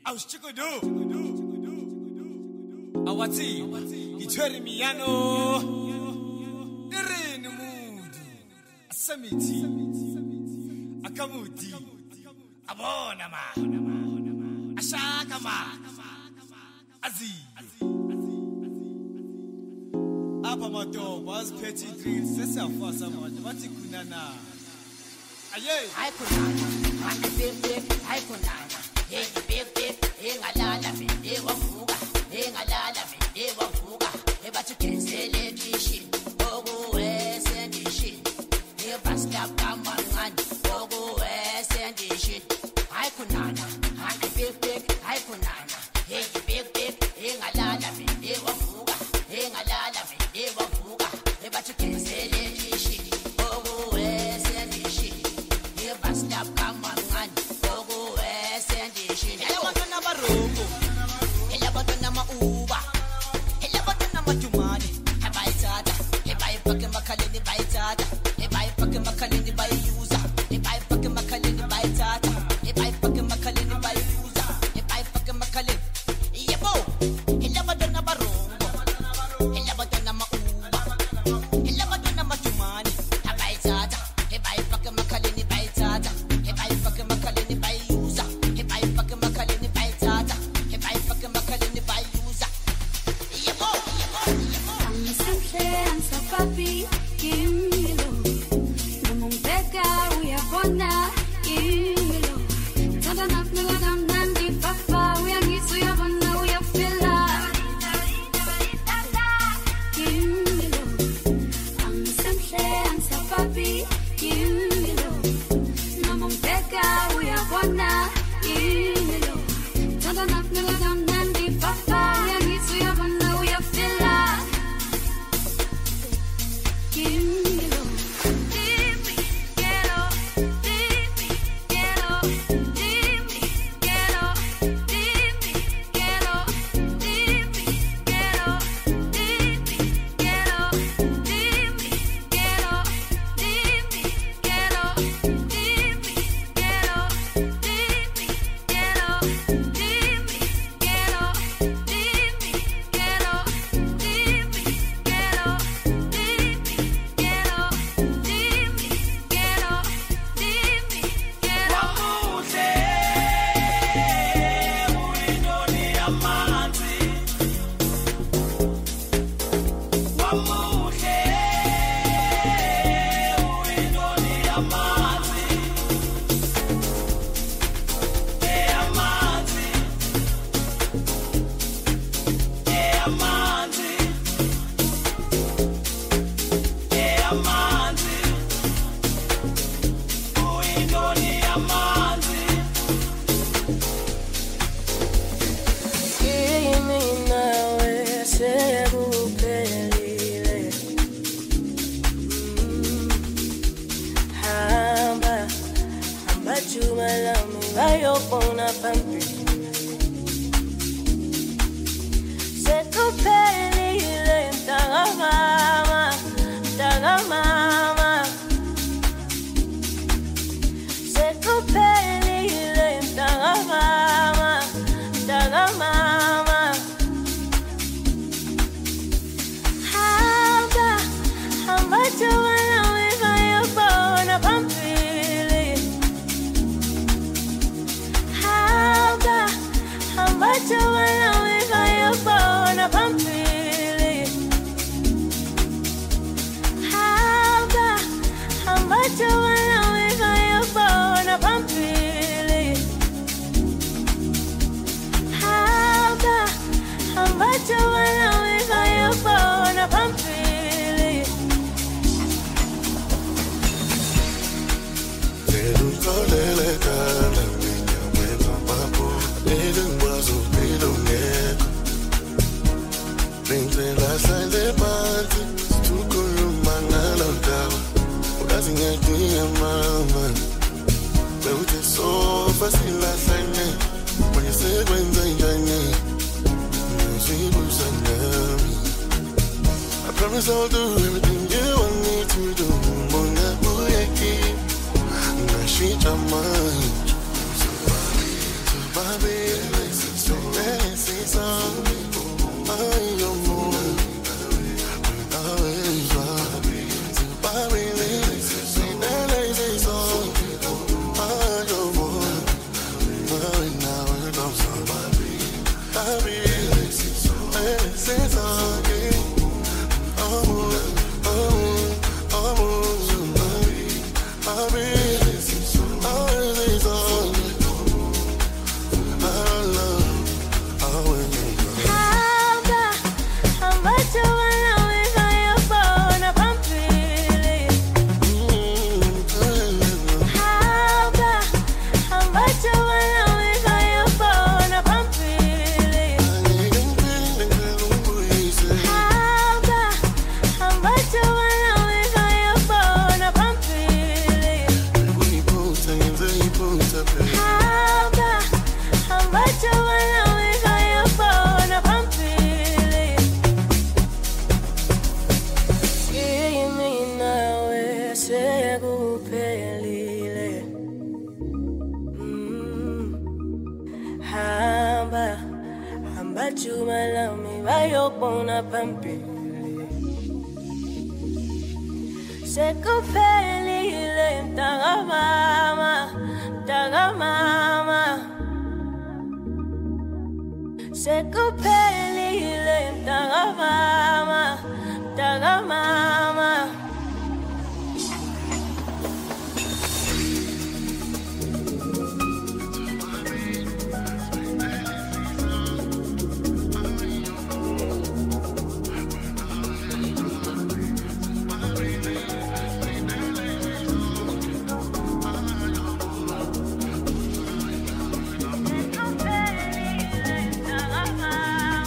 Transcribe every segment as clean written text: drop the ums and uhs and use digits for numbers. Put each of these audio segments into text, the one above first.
Aushikudu. Awati. Itweri miyano. Irene mudu. Asamiti. Akamudi. Abona ma. Ashaka ma. Azi. Apa mato was petty drills. Sesa fasa manje. Wati kunana. Aye. Hai kunana. Hai big. Hai kunana. Hey big. Hey ngalala me. Hey wafuga. Hey ngalala me. Hey wafuga. Hey bathi kenzele kishi. Ogu wesendishi. Hey basta kamangani. Ogu wesendishi. Hai kunana. Hai big. Hai kunana. Hey big. Hey ngalala me. Hey wafuga. Hey ngalala me. Hey wafuga. Hey bathi kenzele kishi. Ogu wesendishi. Hey basta kamangani. Ogu wesendishi. Hello batona barongo. Hello batona mauba. Hello batona majumani. Habayitata. Hebay fucking makalini bayitata. Hebay fucking makalini bayuza. Hebay fucking makalini bayitata. Hebay fucking makalini bayuza. Hebay fucking makalini. Yebo. Hello batona barongo. Hello batona mauba. Hello batona majumani. Habayitata. Hebay fucking makalini bayitata. Hebay fucking makalini bayuza. Hebay fucking makalini bayitata. Hebay fucking makalini bayuza. Yebo. I'm simple and so papi, give me love. No more beggar, we are gonna give me love. Tada nak nagadam nandi papa, we are nisu ya gonna we are fella. Give me love. I'm simple and so papi, give me love. No more beggar, we are gonna give me love. Tada nak nagadam nandi papa, we are nisu ya gonna we are fella. Give me love. Give me, get up. Give me, get up. Give me, get up. Give me, get up. Give me, get up. Give me, get up. Give me, get up. Give me, get up. Give me, get up. Give me, get up. Give me, get up. Give me, get up. Give me, get up. Give me, get up. Give me, get up. Give me, get up. Kimi nawe sekuphelile. Hamba juma lami ngayobona phambili. Sekuphelile mntaka mama. Sekuphelile mntaka mama. Hamba juma lami ngayobona phambili. Hamba juma lami ngayobona phambili. Hamba juma lami ngayobona phambili. Hamba juma lami ngayobona phambili. I promise I'll do everything you want me to do. Mona uyeki, na shita mind. So baby, baby. Hamba chawala wika yopona pampili. Kimi nawe sekuphelile. Hamba chawala wika yopona pampili. Sekuphelile mtaka mama. Sekuphelile mtaka mama. Sekuphelile mtaka mama.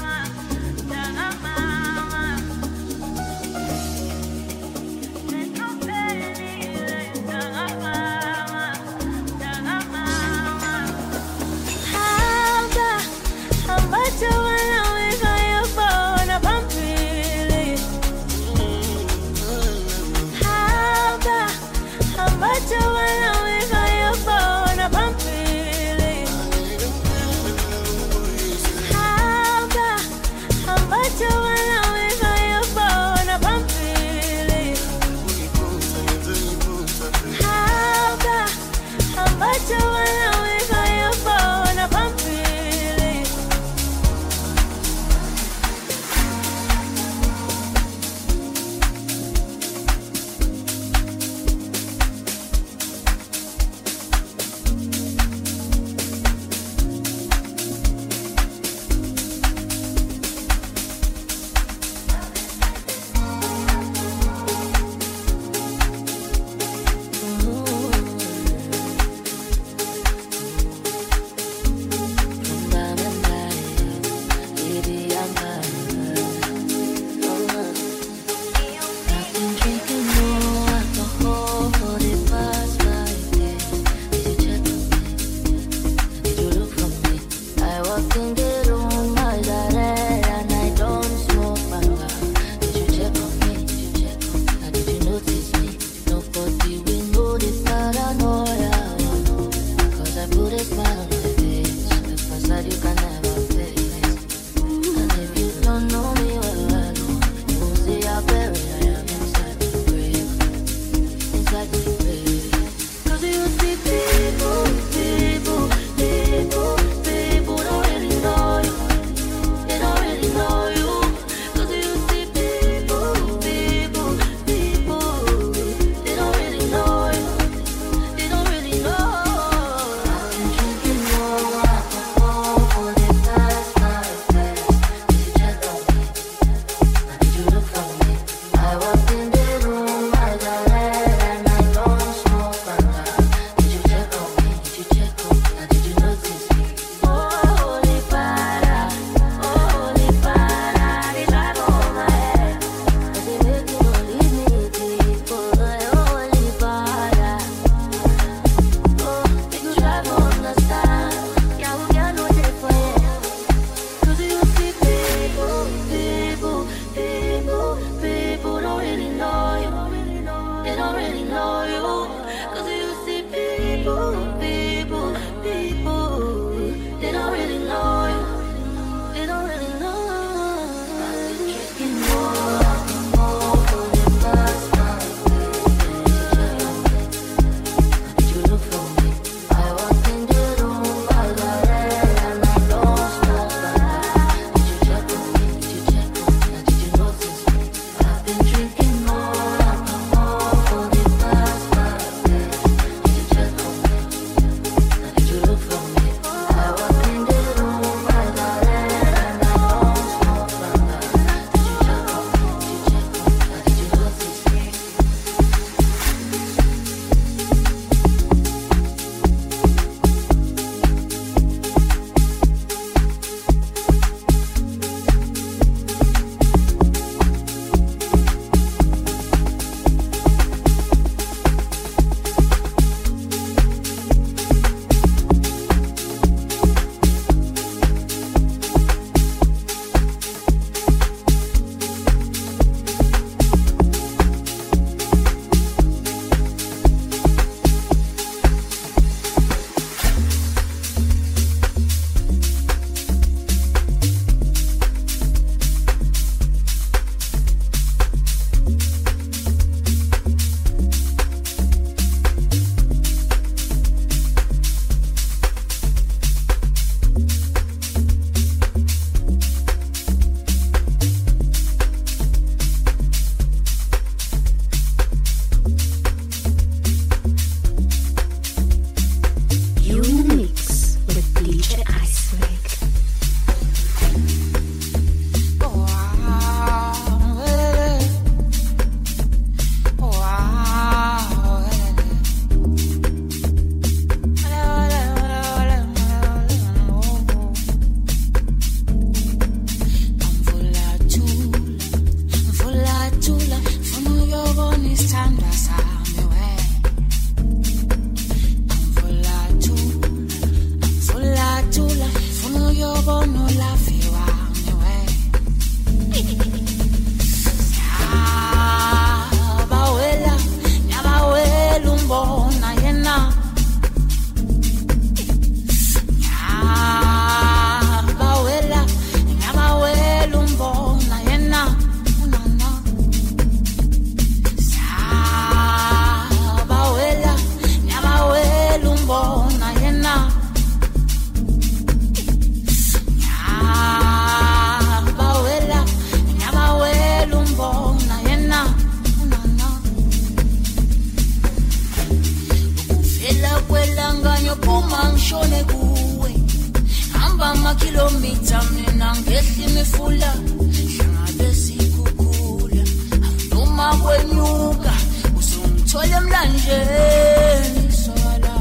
amakhilomitha mina ngehla imifula ngabe sikukula noma kwenyuka usungithola emlanjeni sola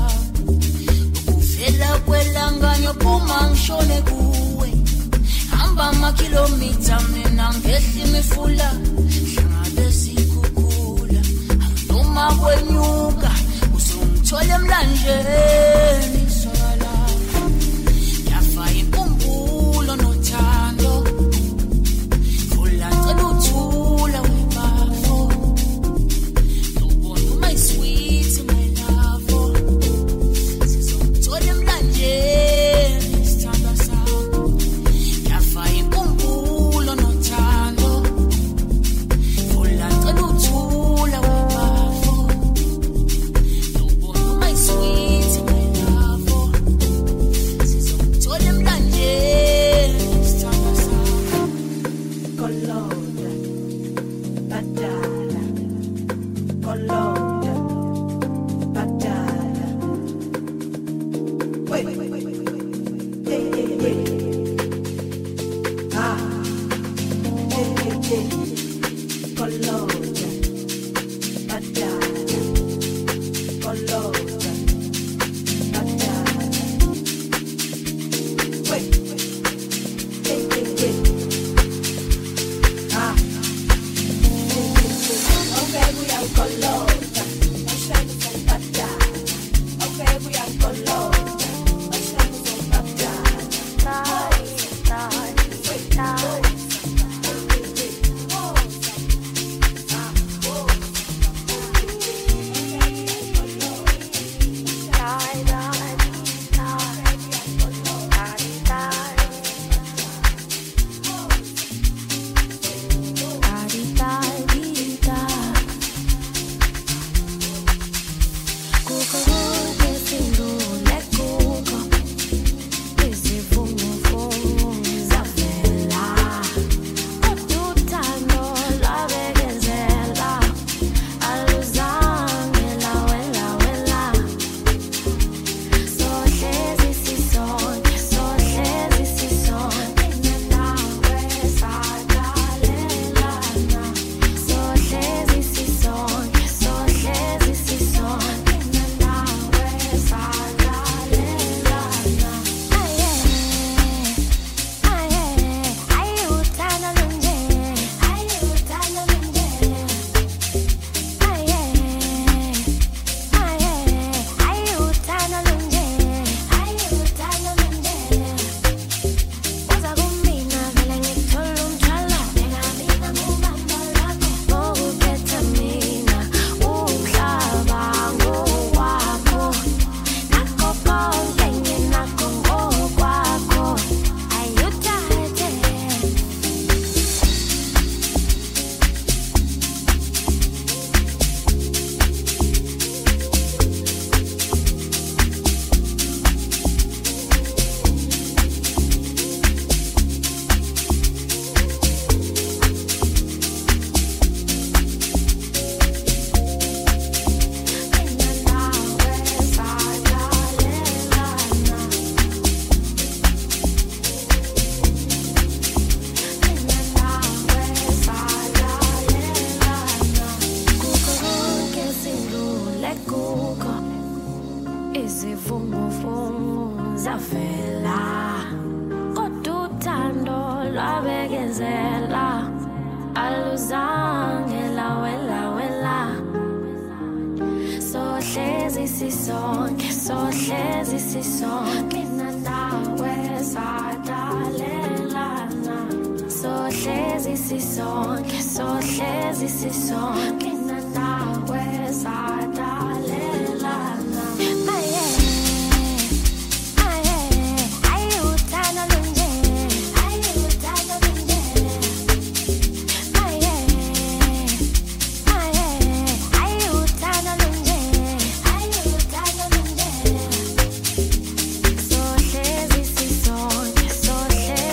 ukufela kwelanganyo phuma ngishone kuwe hamba amakhilomitha mina ngehla imifula ngabe sikukula noma kwenyuka usungithola emlanjeni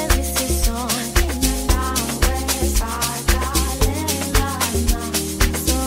So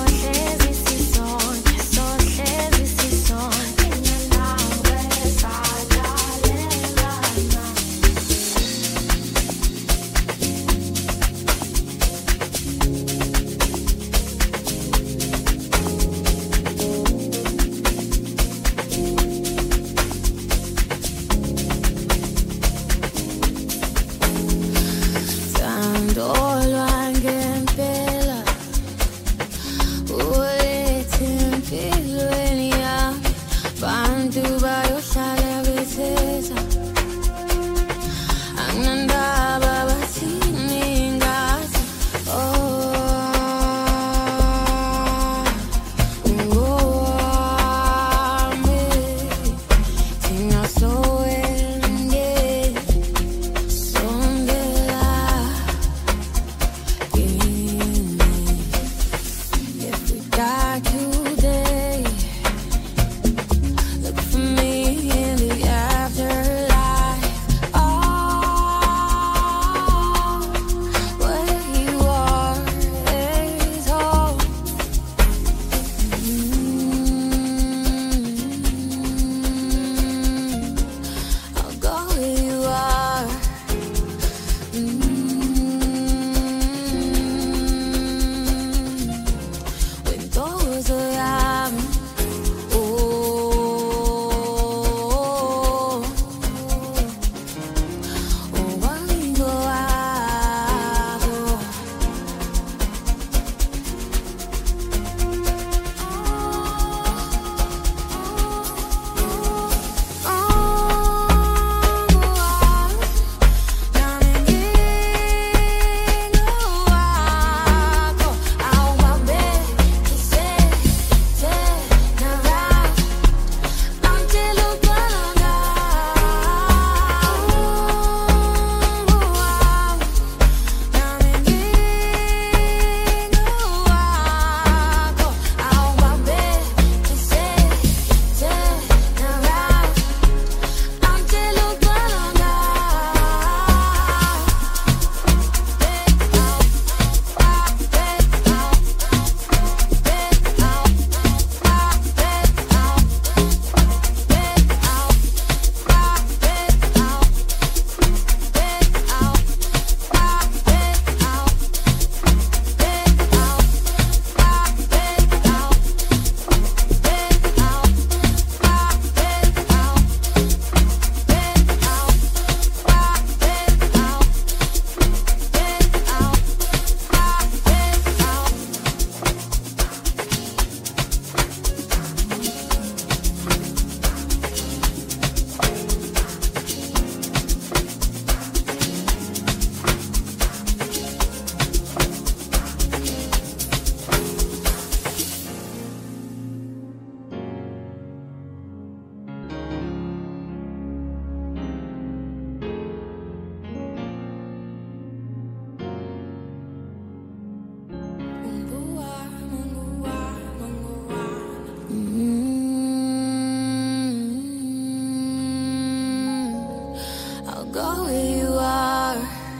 go where you are.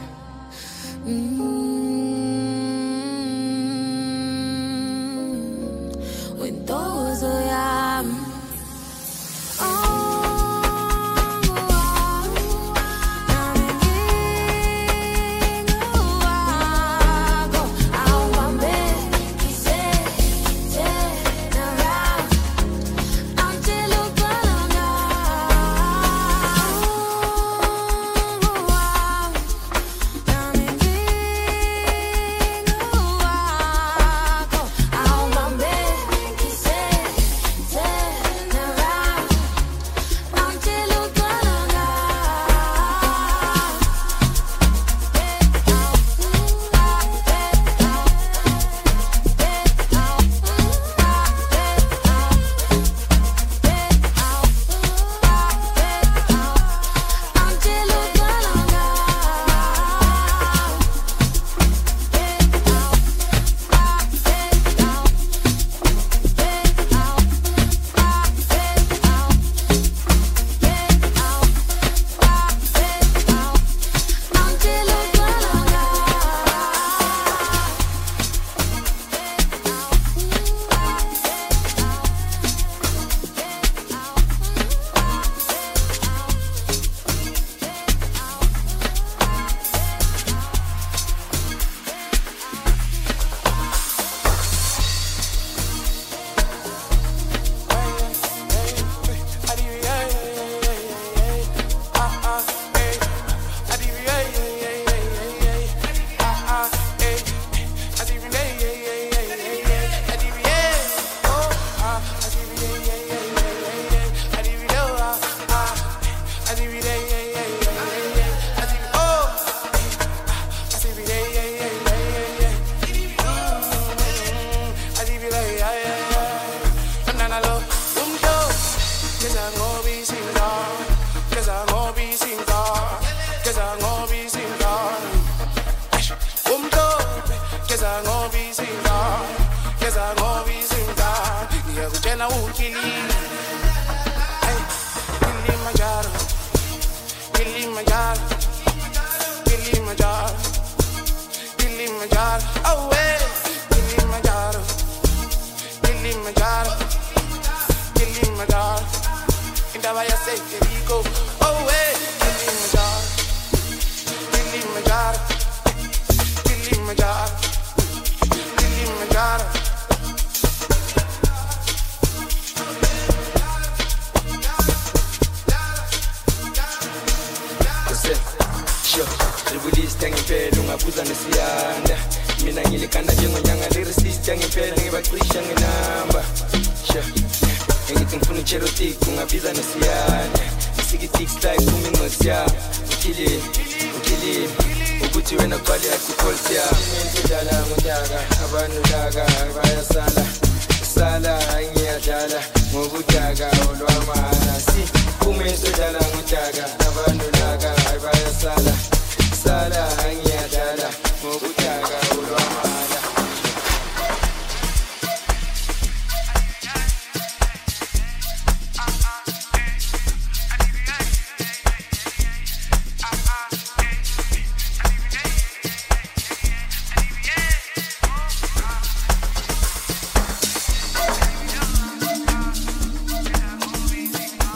When those are young.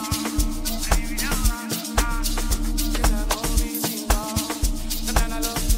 Love.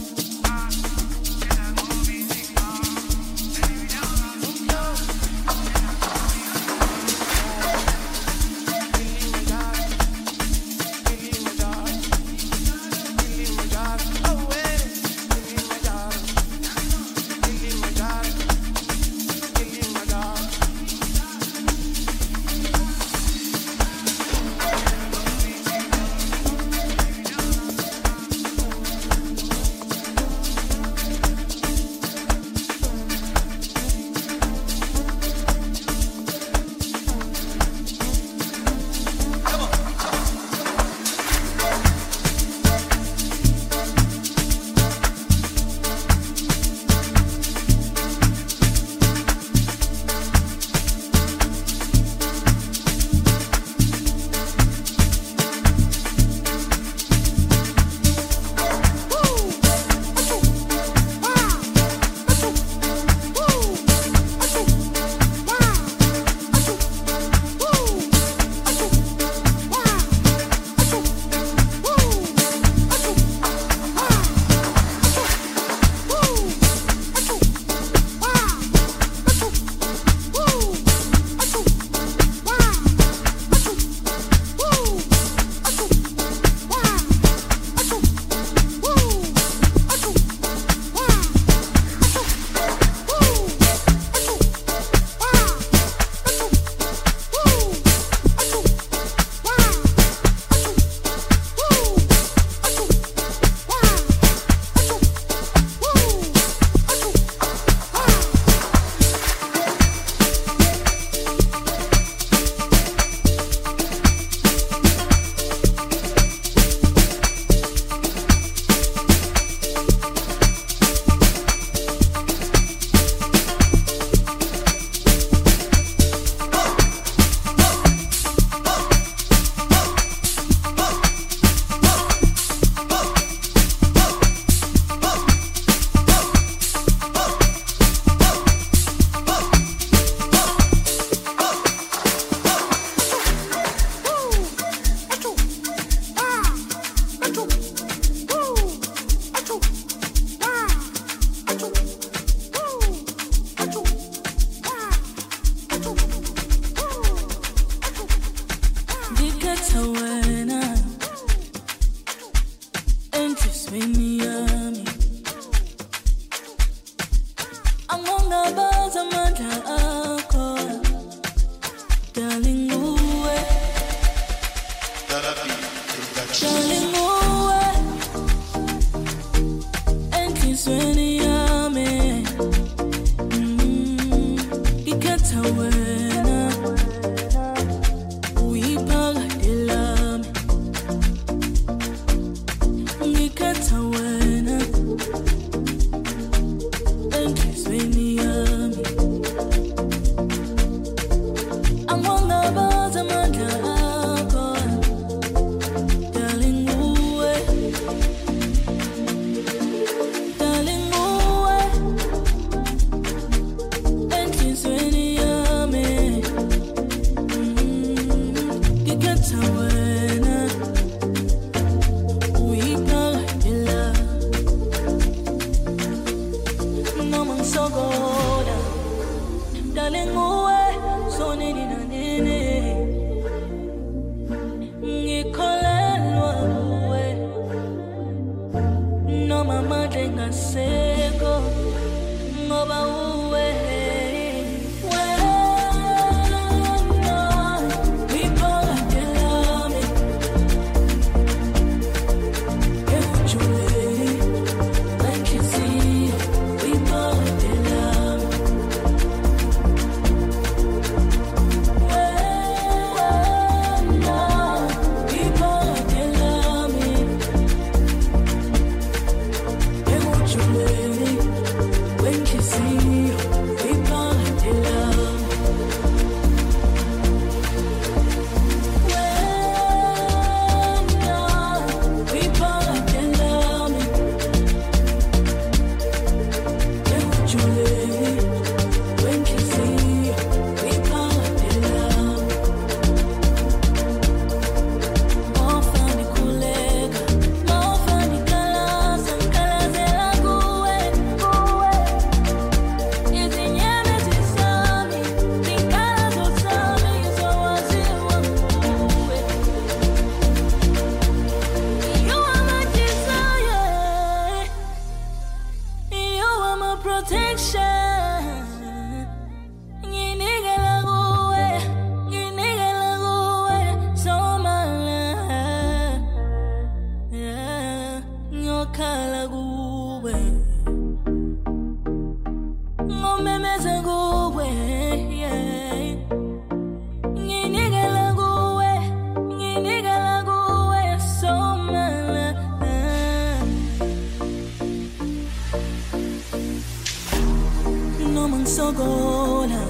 Sogola,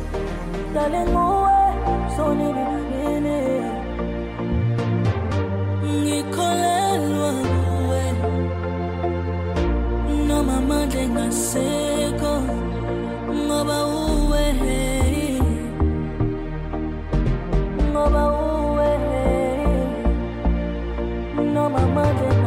darling, so nene, Nicola, no mama denga seko, ngoba uwe, no mama denga.